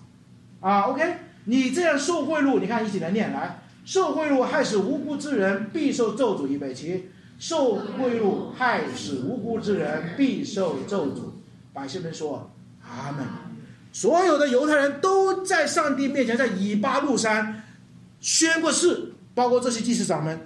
A: OK， 你这样受贿赂，你看一起来念来，受贿赂害死无辜之人，必受咒诅。预备起，受贿赂害死无辜之人，必受咒诅。百姓们说阿们。所有的犹太人都在上帝面前，在以巴路山宣过誓，包括这些祭司长们，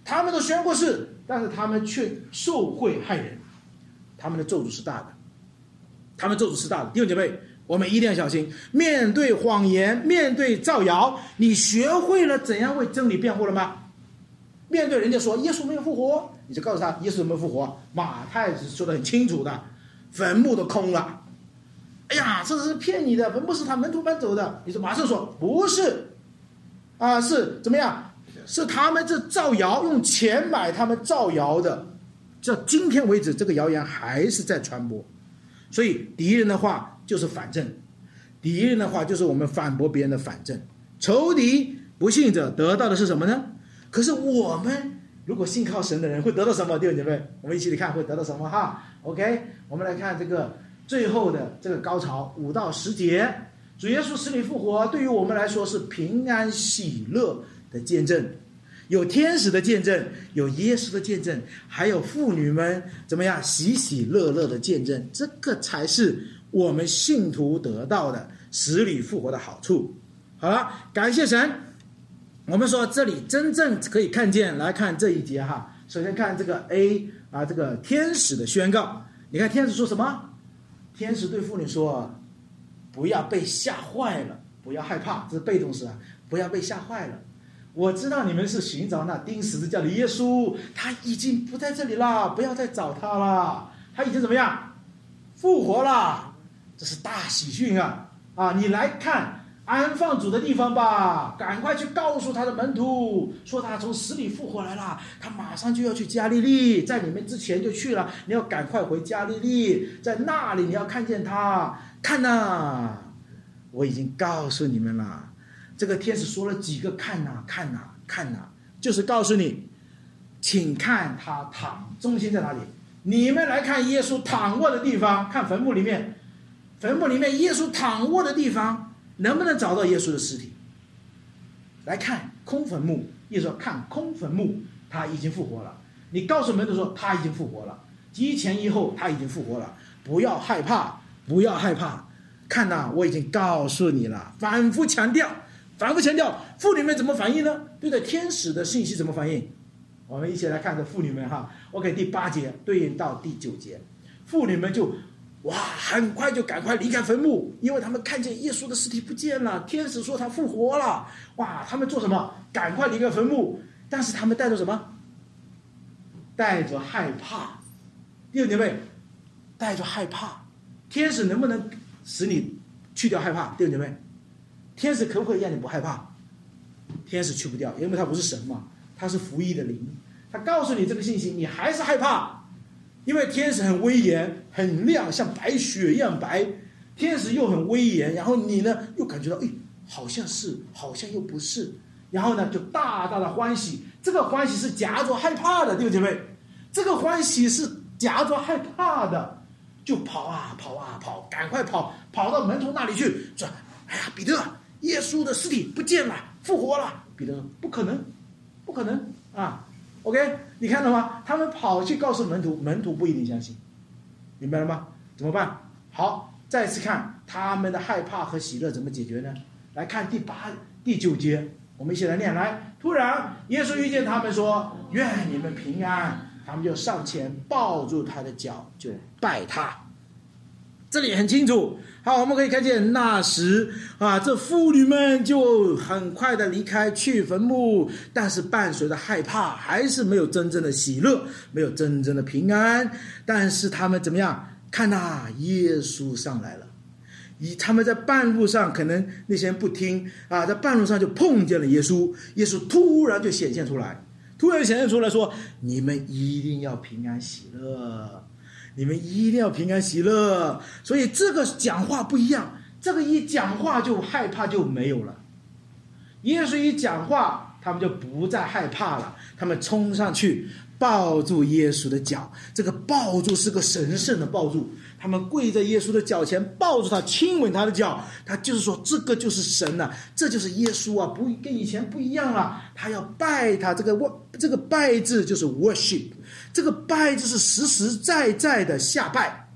A: 他们都宣过誓，但是他们却受贿害人，他们的咒诅是大的，他们咒诅是大的。弟兄姐妹，我们一定要小心，面对谎言，面对造谣，你学会了怎样为真理辩护了吗？面对人家说耶稣没有复活，你就告诉他耶稣有没有复活。马太说得很清楚的，坟墓都空了，哎呀，这是骗你的，坟墓是他门徒搬走的。你就马上说不是啊，是怎么样？是他们这造谣，用钱买他们造谣的，到今天为止这个谣言还是在传播。所以敌人的话就是反证，敌人的话就是我们反驳别人的反证。仇敌不信者得到的是什么呢？可是我们如果信靠神的人会得到什么？弟兄姐妹，我们一起来看会得到什么哈。 OK， 我们来看这个最后的这个高潮5到10节。主耶稣死里复活对于我们来说是平安喜乐的见证，有天使的见证，有耶稣的见证，还有妇女们怎么样喜喜乐乐的见证，这个才是我们信徒得到的死里复活的好处。好了，感谢神。我们说这里真正可以看见，来看这一节哈。首先看这个 A 啊，这个天使的宣告。你看天使说什么？天使对妇女说，不要被吓坏了，不要害怕，这是被动式啊，不要被吓坏了。我知道你们是寻找那钉十字架的耶稣，他已经不在这里了，不要再找他了，他已经怎么样？复活了，这是大喜讯啊！啊，你来看安放主的地方吧，赶快去告诉他的门徒，说他从死里复活来了，他马上就要去加利利，在你们之前就去了，你要赶快回加利利，在那里你要看见他。看呐，我已经告诉你们了。这个天使说了几个看呐看呐看呐，就是告诉你，请看他躺，中心在哪里？你们来看耶稣躺卧的地方，看坟墓里面，坟墓里面耶稣躺卧的地方，能不能找到耶稣的尸体？来看空坟墓，耶稣说看空坟墓，他已经复活了。你告诉门徒说他已经复活了，一前一后他已经复活了，不要害怕，不要害怕。看呐，我已经告诉你了，反复强调，妇女们怎么反应呢？对待天使的信息怎么反应？我们一起来看这妇女们哈。OK， 第8节对应到第9节，妇女们就哇，很快就赶快离开坟墓，因为他们看见耶稣的尸体不见了，天使说他复活了。哇，他们做什么？赶快离开坟墓，但是他们带着什么？带着害怕。弟兄姐妹，带着害怕，天使能不能使你去掉害怕？弟兄姐妹，天使可不可以让你不害怕？天使去不掉，因为他不是神嘛，他是服役的灵，他告诉你这个信息，你还是害怕，因为天使很威严，很亮，像白雪一样白，天使又很威严，然后你呢又感觉到，好像是，好像又不是，然后呢就大大的欢喜，这个欢喜是夹着害怕的，弟兄姐妹，这个欢喜是夹着害怕的，就跑啊跑啊跑，赶快跑到门徒那里去，说，哎呀，彼得，耶稣的尸体不见了，复活了。彼得说不可能，不可能啊。OK， 你看到吗？他们跑去告诉门徒，门徒不一定相信，明白了吗？怎么办？好，再次看他们的害怕和喜乐怎么解决呢？来看第8、第9节，我们一起来念。来，突然耶稣遇见他们说，愿你们平安。他们就上前抱住他的脚，就拜他。这里很清楚。好，我们可以看见那时啊，这妇女们就很快的离开去坟墓，但是伴随着害怕，还是没有真正的喜乐，没有真正的平安。但是他们怎么样？看呐，耶稣上来了。他们在半路上，可能那些人不听啊，在半路上就碰见了耶稣，耶稣突然就显现出来。说，你们一定要平安喜乐，你们一定要平安喜乐。所以这个讲话不一样，这个一讲话就害怕就没有了。耶稣一讲话，他们就不再害怕了，他们冲上去抱住耶稣的脚，这个抱住是个神圣的抱住，他们跪在耶稣的脚前，抱住他，亲吻他的脚。他就是说，这个就是神啊，这就是耶稣啊，不跟以前不一样了。他要拜他，这个拜字就是 worship， 这个拜字是实实在在的下拜。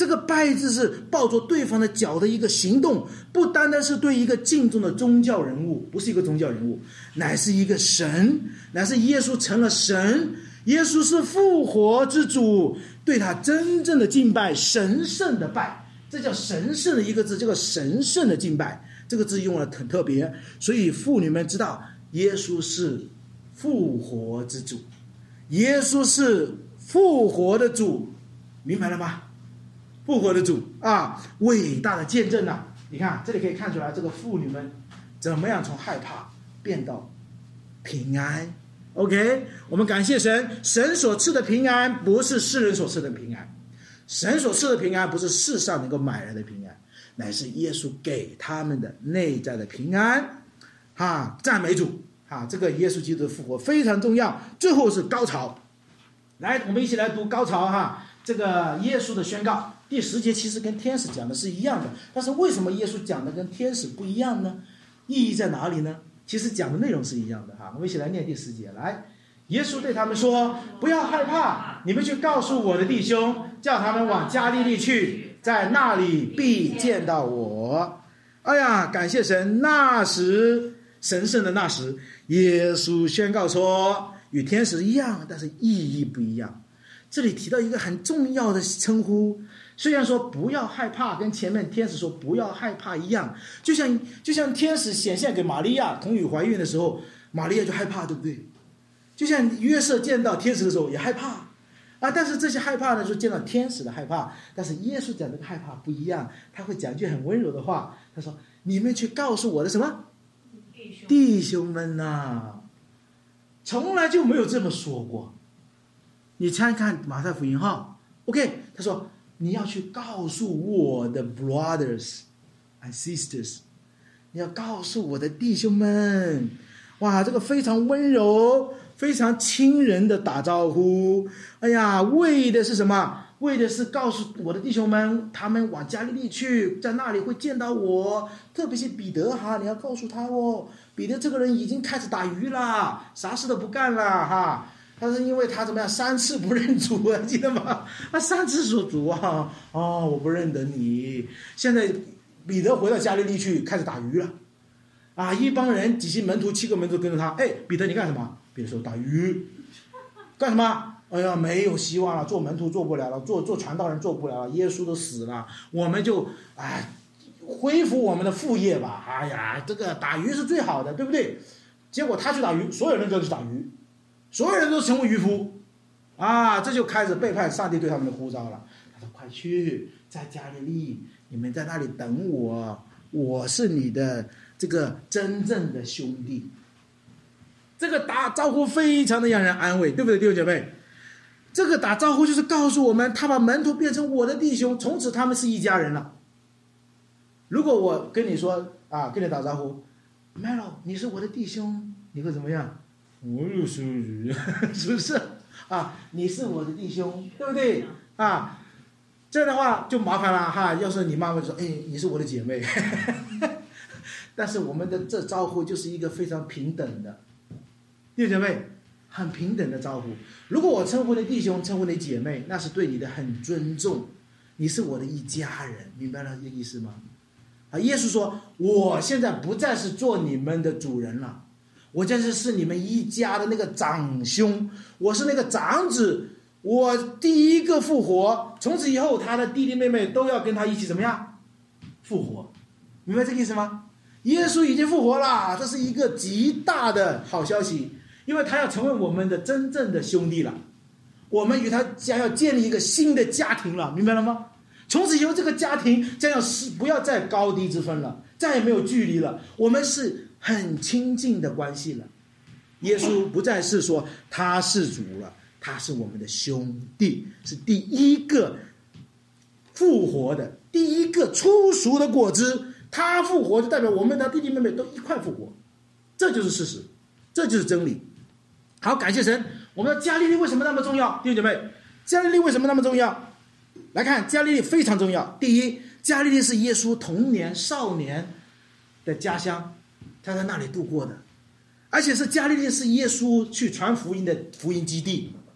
A: 这个拜字是抱着对方的脚的一个行动，不单单是对一个敬重的宗教人物，不是一个宗教人物，乃是一个神，乃是耶稣成了神，耶稣是复活之主，对他真正的敬拜，神圣的拜，这叫神圣的一个字，这个神圣的敬拜，这个字用了很特别，所以妇女们知道耶稣是复活之主，耶稣是复活的主，明白了吗？复活的主啊，伟大的见证啊！你看这里可以看出来，这个妇女们怎么样从害怕变到平安。OK， 我们感谢神，神所赐的平安不是世人所赐的平安，神所赐的平安不是世上能够买来的平安，乃是耶稣给他们的内在的平安。赞美主！这个耶稣基督的复活非常重要。最后是高潮，来，我们一起来读高潮这个耶稣的宣告。第10节其实跟天使讲的是一样的，但是为什么耶稣讲的跟天使不一样呢？意义在哪里呢？其实讲的内容是一样的我们一起来念第10节。来，耶稣对他们说：不要害怕，你们去告诉我的弟兄，叫他们往加利利去，在那里必见到我。哎呀，感谢神！那时，神圣的那时，耶稣宣告说，与天使一样，但是意义不一样。这里提到一个很重要的称呼，虽然说不要害怕跟前面天使说不要害怕一样，就像天使显现给玛利亚童女怀孕的时候，玛利亚就害怕，对不对？就像约瑟见到天使的时候也害怕但是这些害怕呢，就见到天使的害怕。但是耶稣讲这个害怕不一样，他会讲一句很温柔的话，他说：你们去告诉我的什么弟兄们从来就没有这么说过。你参看马太福音OK， 他说你要去告诉我的 brothers and sisters， 你要告诉我的弟兄们。哇，这个非常温柔非常亲人的打招呼。哎呀，为的是什么？为的是告诉我的弟兄们，他们往加利利去，在那里会见到我。特别是彼得你要告诉他彼得这个人已经开始打鱼了，啥事都不干了但是因为他怎么样，3次不认主记得吗？3次说主我不认得你。现在彼得回到加利利去，开始打鱼了一帮人几些门徒，7个门徒跟着他。彼得你干什么？彼得说打鱼。干什么？哎呀，没有希望了，做门徒做不了了，做传道人做不了了，耶稣都死了，我们就恢复我们的副业吧。哎呀，这个打鱼是最好的，对不对？结果他去打鱼，所有人都去打鱼，所有人都成为渔夫这就开始背叛上帝对他们的呼召了。他说快去，在加利利，你们在那里等我，我是你的这个真正的兄弟。这个打招呼非常的让人安慰，对不对，弟兄姐妹？这个打招呼就是告诉我们，他把门徒变成我的弟兄，从此他们是一家人了。如果我跟你说跟你打招呼 Melo 你是我的弟兄，你会怎么样？我有属于是不是你是我的弟兄，对不对这样的话就麻烦了要是你妈妈就说你是我的姐妹但是我们的这招呼就是一个非常平等的，弟兄姐妹，很平等的招呼。如果我称呼你弟兄，称呼你姐妹，那是对你的很尊重，你是我的一家人，明白了这个意思吗？耶稣说我现在不再是做你们的主人了，我现在是你们一家的那个长兄，我是那个长子，我第一个复活，从此以后他的弟弟妹妹都要跟他一起怎么样复活，明白这个意思吗？耶稣已经复活了，这是一个极大的好消息，因为他要成为我们的真正的兄弟了，我们与他将要建立一个新的家庭了，明白了吗？从此以后这个家庭将要不要再高低之分了，再也没有距离了，我们是很亲近的关系了。耶稣不再是说他是主了，他是我们的兄弟，是第一个复活的，第一个初熟的果子，他复活就代表我们的弟弟妹妹都一块复活，这就是事实，这就是真理。好，感谢神。我们的加利利为什么那么重要？弟兄姐妹，加利利为什么那么重要？来看，加利利非常重要。第一，加利利是耶稣童年少年的家乡，他在那里度过的，而且是加利利是耶稣去传福音的福音基地。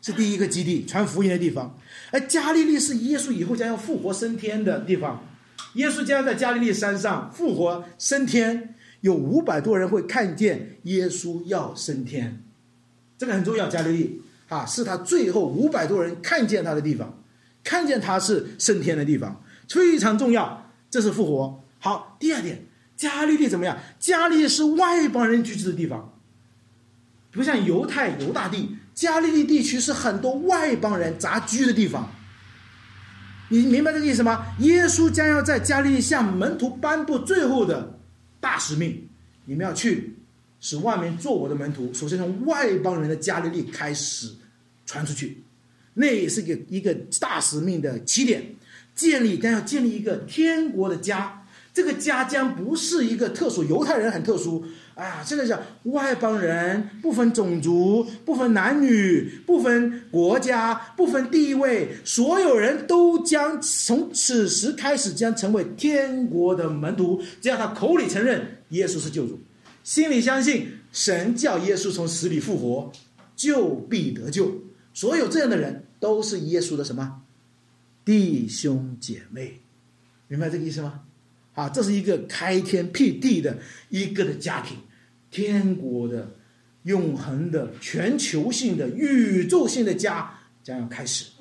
A: 是第一个基地，传福音的地方。而加利利是耶稣以后将要复活升天的地方。耶稣将要在加利利山上复活升天，有500多人会看见耶稣要升天，这个很重要。加利利是他最后500多人看见他的地方，看见他是升天的地方，非常重要。这是复活。好，第二点，加利利怎么样？加利利是外邦人居住的地方，不像犹大地，加利利地区是很多外邦人杂居的地方。你明白这个意思吗？耶稣将要在加利利向门徒颁布最后的大使命，你们要去使万民做我的门徒。首先从外邦人的加利利开始传出去，那也是一个大使命的起点。将要建立一个天国的家，这个家将不是一个特殊，犹太人很特殊这个叫外邦人，不分种族，不分男女，不分国家，不分地位，所有人都将从此时开始将成为天国的门徒。只要他口里承认耶稣是救主，心里相信神叫耶稣从死里复活，就必得救。所有这样的人都是耶稣的什么？弟兄姐妹。明白这个意思吗？这是一个开天辟地的一个的家庭，天国的永恒的全球性的宇宙性的家将要开始。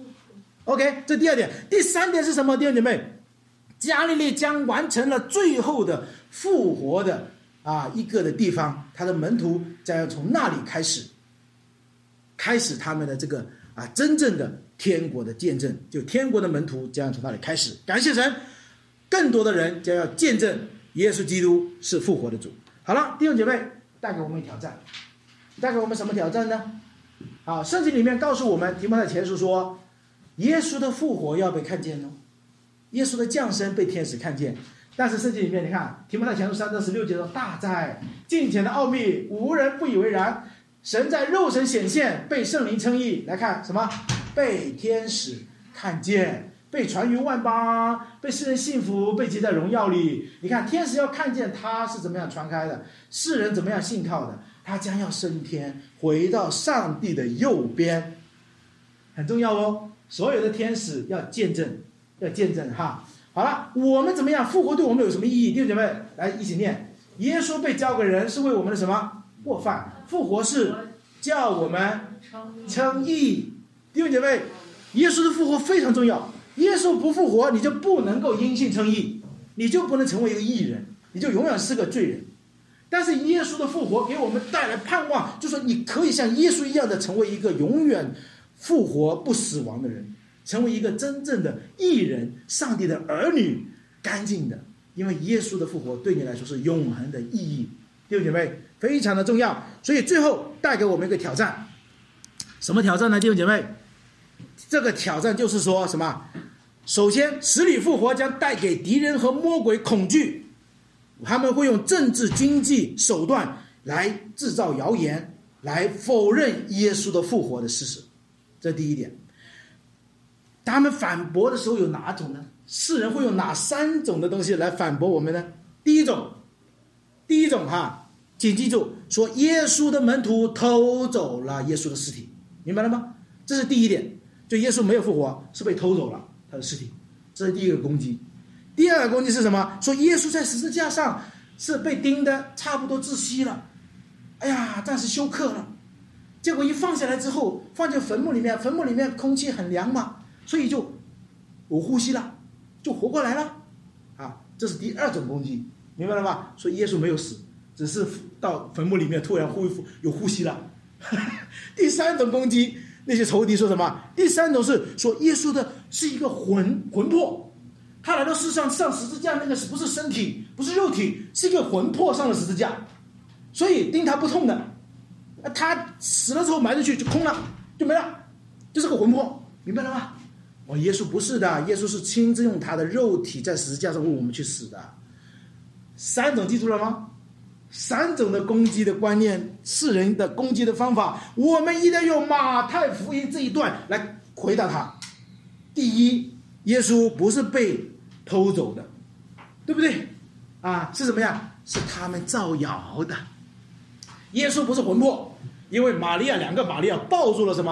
A: OK， 这第二点。第三点是什么？弟兄姐妹，加利利将完成了最后的复活的一个的地方，他的门徒将要从那里开始他们的这个真正的天国的见证，就天国的门徒将要从那里开始。感谢神，更多的人将要见证耶稣基督是复活的主。好了，弟兄姐妹，带给我们挑战，带给我们什么挑战呢？圣经里面告诉我们，提摩太前书说，耶稣的复活要被看见哦，耶稣的降生被天使看见。但是圣经里面，你看提摩太前书3章16节说，大哉近前的奥秘，无人不以为然。神在肉身显现，被圣灵称义。来看什么？被天使看见，被传于万邦，被世人信服，被记在荣耀里。你看天使要看见他是怎么样传开的，世人怎么样信靠的，他将要升天，回到上帝的右边。很重要哦，所有的天使要见证哈。好了，我们怎么样？复活对我们有什么意义？弟兄姐妹，来一起念：耶稣被交给人是为我们的什么？过犯。复活是叫我们称义。弟兄姐妹，耶稣的复活非常重要。耶稣不复活，你就不能够因信称义，你就不能成为一个义人，你就永远是个罪人。但是耶稣的复活给我们带来盼望，就是说你可以像耶稣一样的成为一个永远复活不死亡的人，成为一个真正的义人，上帝的儿女，干净的。因为耶稣的复活对你来说是永恒的意义。弟兄姐妹，非常的重要。所以最后带给我们一个挑战，什么挑战呢？弟兄姐妹，这个挑战就是说什么？首先，死里复活将带给敌人和魔鬼恐惧，他们会用政治经济手段来制造谣言，来否认耶稣的复活的事实。这第一点。他们反驳的时候有哪种呢？世人会用哪3种的东西来反驳我们呢？第一种请记住，说耶稣的门徒偷走了耶稣的尸体，明白了吗？这是第一点，就耶稣没有复活，是被偷走了他的尸体，这是第一个攻击。第二个攻击是什么？说耶稣在十字架上是被钉的差不多窒息了，暂时休克了，结果一放下来之后，放进坟墓里面空气很凉嘛，所以就有呼吸了，就活过来了这是第二种攻击，明白了吧？所以耶稣没有死，只是到坟墓里面突然有呼吸了。第三种攻击，那些仇敌说什么？第三种是说耶稣的是一个魂魄，他来到世上上十字架，那个不是身体，不是肉体，是一个魂魄上了十字架，所以钉他不痛的，他死了之后埋进去就空了，就没了，就是个魂魄，明白了吗？耶稣不是的，耶稣是亲自用他的肉体在十字架上为我们去死的。3种记住了吗？3种的攻击的观念，世人的攻击的方法，我们一定要用马太福音这一段来回答他。第一，耶稣不是被偷走的，对不对是怎么样？是他们造谣的。耶稣不是魂魄，因为2个玛利亚抱住了什么？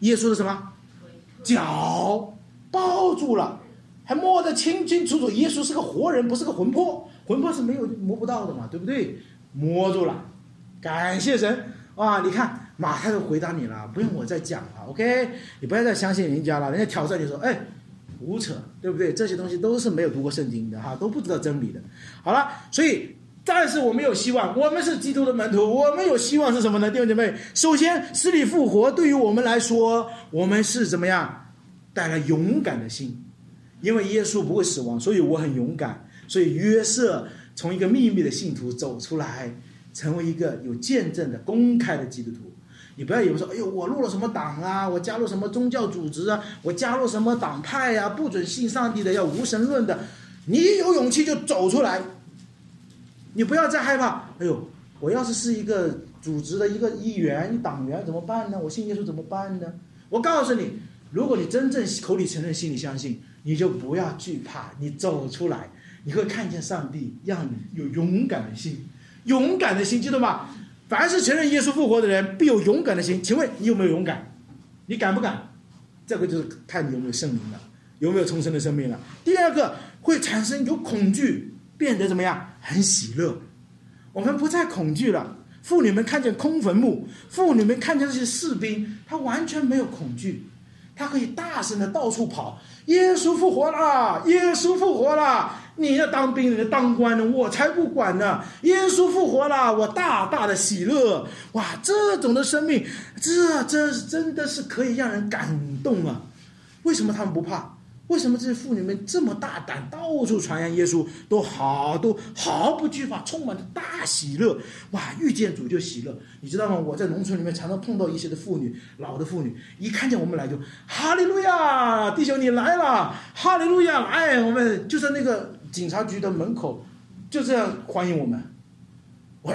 A: 耶稣的什么脚抱住了，还摸得清清楚楚。耶稣是个活人，不是个魂魄，魂魄是摸不到的嘛，对不对？摸住了，感谢神啊！你看马太都回答你了，不用我再讲了 ，OK？ 你不要再相信人家了，人家挑战你说，哎，胡扯，对不对？这些东西都是没有读过圣经的哈，都不知道真理的。好了，所以但是我们有希望，我们是基督的门徒，我们有希望是什么呢？弟兄姐妹，首先死里复活对于我们来说，我们是怎么样带来勇敢的心，因为耶稣不会死亡，所以我很勇敢。所以约瑟从一个秘密的信徒走出来，成为一个有见证的公开的基督徒。你不要以为说，哎呦，我入了什么党啊，我加入什么宗教组织啊，我加入什么党派啊，不准信上帝的，要无神论的。你有勇气就走出来，你不要再害怕。哎呦，我要是一个组织的一个议员、一党员怎么办呢？我信耶稣怎么办呢？我告诉你，如果你真正口里承认、心里相信，你就不要惧怕，你走出来，你会看见上帝让你有勇敢的心。勇敢的心，记得吗？凡是承认耶稣复活的人，必有勇敢的心。请问你有没有勇敢？你敢不敢？这个就是看你有没有圣灵了，有没有重生的生命了。第二个，会产生有恐惧，变得怎么样？很喜乐。我们不再恐惧了。妇女们看见空坟墓，妇女们看见这些士兵，她完全没有恐惧，她可以大声的到处跑。耶稣复活了！耶稣复活了！你要当兵的、当官的，我才不管呢！耶稣复活了，我大大的喜乐！哇，这种的生命，这真的是可以让人感动啊！为什么他们不怕？为什么这些妇女们这么大胆，到处传扬耶稣，都毫不惧怕，充满着大喜乐？哇，遇见主就喜乐，你知道吗？我在农村里面常常碰到一些的妇女，老的妇女，一看见我们来就哈利路亚，弟兄你来了，哈利路亚，来，我们就在那个警察局的门口，就这样欢迎我们。我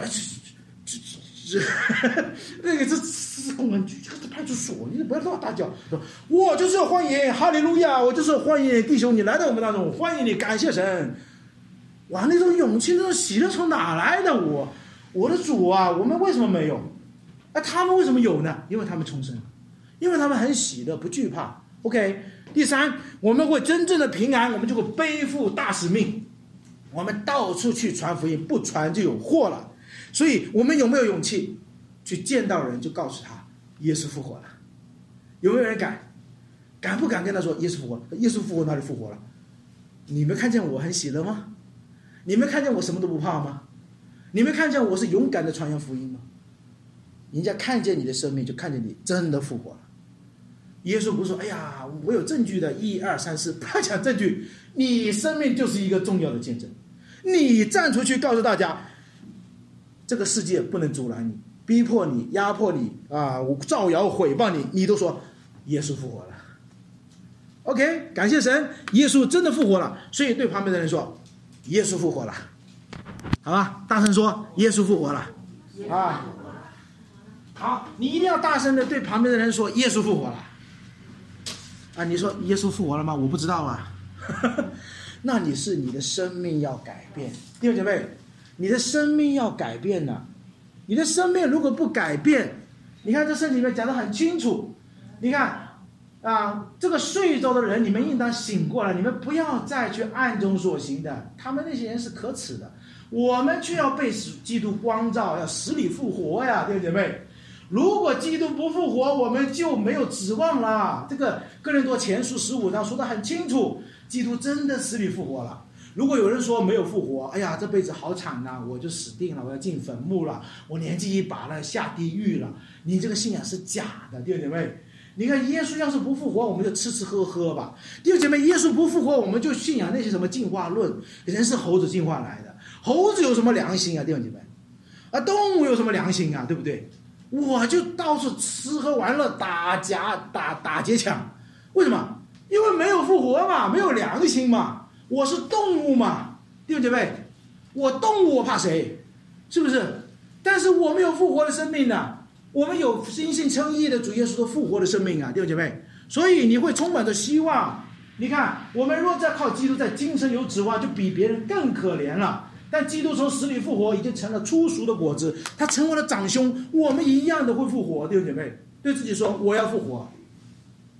A: 那个这是公安局，这个是派出所，你不要乱大叫。我就是要欢迎，哈利路亚！我就是要欢迎弟兄，你来到我们当中，欢迎你，感谢神。哇，那种勇气，那种喜乐从哪来的？我的主啊，我们为什么没有？他们为什么有呢？因为他们重生，因为他们很喜乐，不惧怕。OK， 第三，我们会真正的平安，我们就会背负大使命，我们到处去传福音，不传就有祸了。所以我们有没有勇气去见到人就告诉他耶稣复活了？有没有人敢不敢跟他说耶稣复活？耶稣复活哪里复活了？你们看见我很喜乐吗？你们看见我什么都不怕吗？你们看见我是勇敢的传扬福音吗？人家看见你的生命，就看见你真的复活了。耶稣不是说，哎呀，我有证据的，1、2、3、4，不要讲证据，你生命就是一个重要的见证。你站出去告诉大家，这个世界不能阻拦你，逼迫你，压迫你啊，造谣毁谤你，你都说耶稣复活了。OK， 感谢神，耶稣真的复活了。所以对旁边的人说，耶稣复活了，好吧？大声说，耶稣复活了啊！好，你一定要大声的对旁边的人说，耶稣复活了啊！你说耶稣复活了吗？我不知道啊。那你的生命要改变，弟兄姐妹。你的生命要改变了，你的生命如果不改变，你看这圣经里面讲得很清楚，你看啊，这个睡着的人，你们应当醒过来，你们不要再去暗中所行的，他们那些人是可耻的，我们却要被基督光照，要死里复活呀，弟兄姐妹。如果基督不复活，我们就没有指望了。这个哥林多前书15章说得很清楚，基督真的死里复活了。如果有人说没有复活，哎呀，这辈子好惨呐，我就死定了，我要进坟墓了，我年纪一把了，下地狱了，你这个信仰是假的，弟兄姐妹。你看耶稣要是不复活，我们就吃喝喝吧。弟兄姐妹，耶稣不复活，我们就信仰那些什么进化论，人是猴子进化来的，猴子有什么良心啊，弟兄姐妹？啊，动物有什么良心啊，对不对？我就到处吃喝玩乐，打劫抢，为什么？因为没有复活嘛，没有良心嘛。我是动物嘛，弟兄姐妹，我动物我怕谁？是不是？但是我们有复活的生命呢，我们有因信称义的主耶稣的复活的生命啊，弟兄姐妹，所以你会充满着希望。你看，我们若再靠基督在今生有指望，就比别人更可怜了。但基督从死里复活，已经成了初熟的果子，他成为了长兄，我们一样的会复活，弟兄姐妹，对自己说我要复活，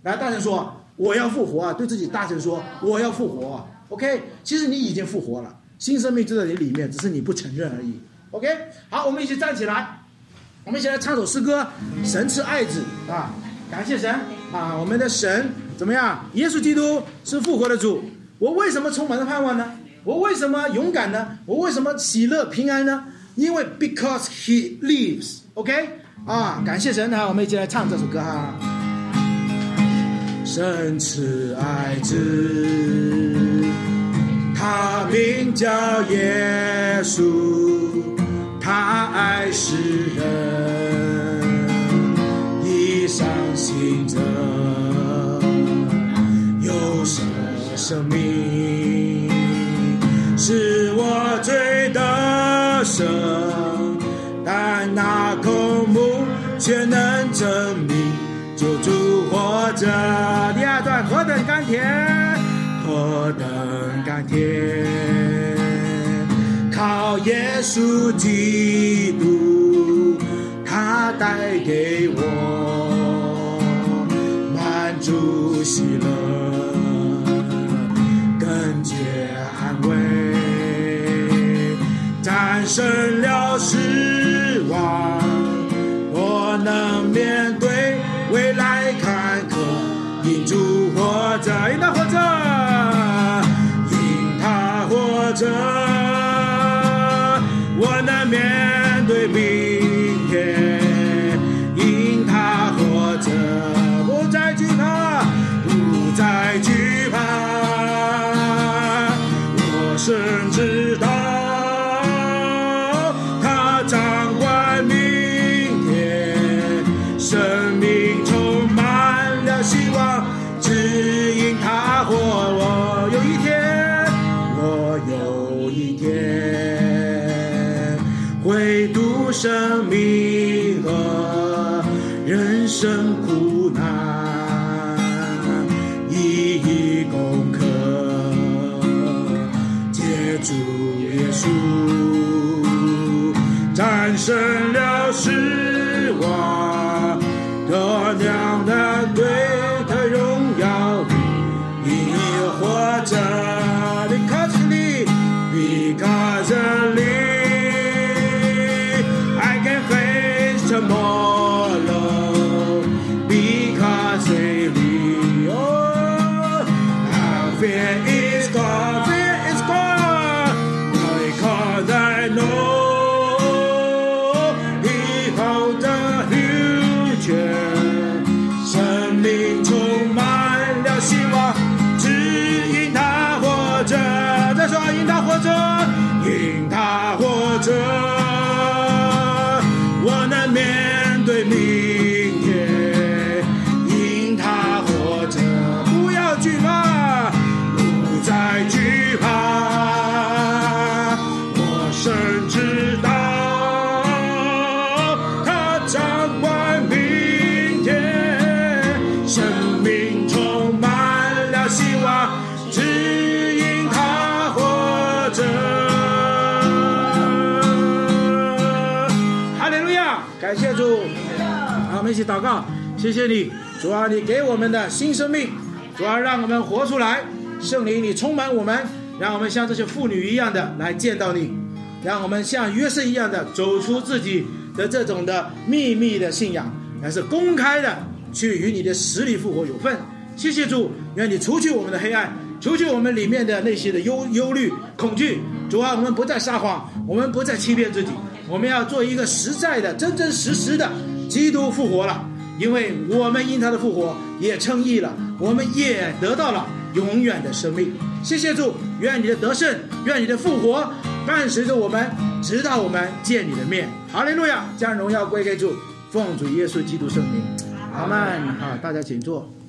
A: 来，大声说我要复活啊！对自己大声说我要复活啊 ！OK， 其实你已经复活了，新生命就在你里面，只是你不承认而已。OK， 好，我们一起站起来，我们一起来唱首诗歌《神赐爱子》啊！感谢神啊！我们的神怎么样？耶稣基督是复活的主。我为什么充满了盼望呢？我为什么勇敢呢？我为什么喜乐平安呢？因为 because he lives。OK， 啊，感谢神啊！我们一起来唱这首歌哈。神赐爱子，他名叫耶稣，他爱世人，一相信着有生命，是我罪的生，但那口目却能证明救主活着。第二段，何等甘甜，何等甘甜，靠耶稣基督，他带给我满足喜乐，更觉安慰，战胜了失望，我能面对未来坎坷，因主活着，因他活着，因他活着，我能面对明天，因他活着，不再惧怕，不再惧怕，我深知道他掌管明天，生命充满了希望，只因他活。我有一天，我有一天会度生命和人生苦难，一一攻克，借助耶稣战胜了失望，得亮的对的荣耀里，你活着 because of me, because of me, I can face tomorrow, because of me, oh, fear is gone, fear is gone, because I know he holds the future， 生命充满了希望，只因他活着。再说，因他活着，因他活着，我能面对明天，因他活着，不要惧怕，不再惧怕，我深知道他掌管明天，生命充满了希望，只因他活着。哈利路亚，感谢主。好，我们一起祷告，谢谢你，主啊，你给我们的新生命，主啊，让我们活出来，圣灵你充满我们，让我们像这些妇女一样的来见到你，让我们像约瑟一样的走出自己的这种的秘密的信仰，而是公开的去与你的死里复活有份。谢谢主，愿你除去我们的黑暗，除去我们里面的那些的忧虑恐惧。主啊，我们不再撒谎，我们不再欺骗自己，我们要做一个实在的真真实实的基督复活了，因为我们因他的复活也称义了，我们也得到了永远的生命。谢谢主，愿你的得胜，愿你的复活伴随着我们，直到我们见你的面。哈利路亚，将荣耀归给主，奉主耶稣基督圣名，阿们。好，大家请坐。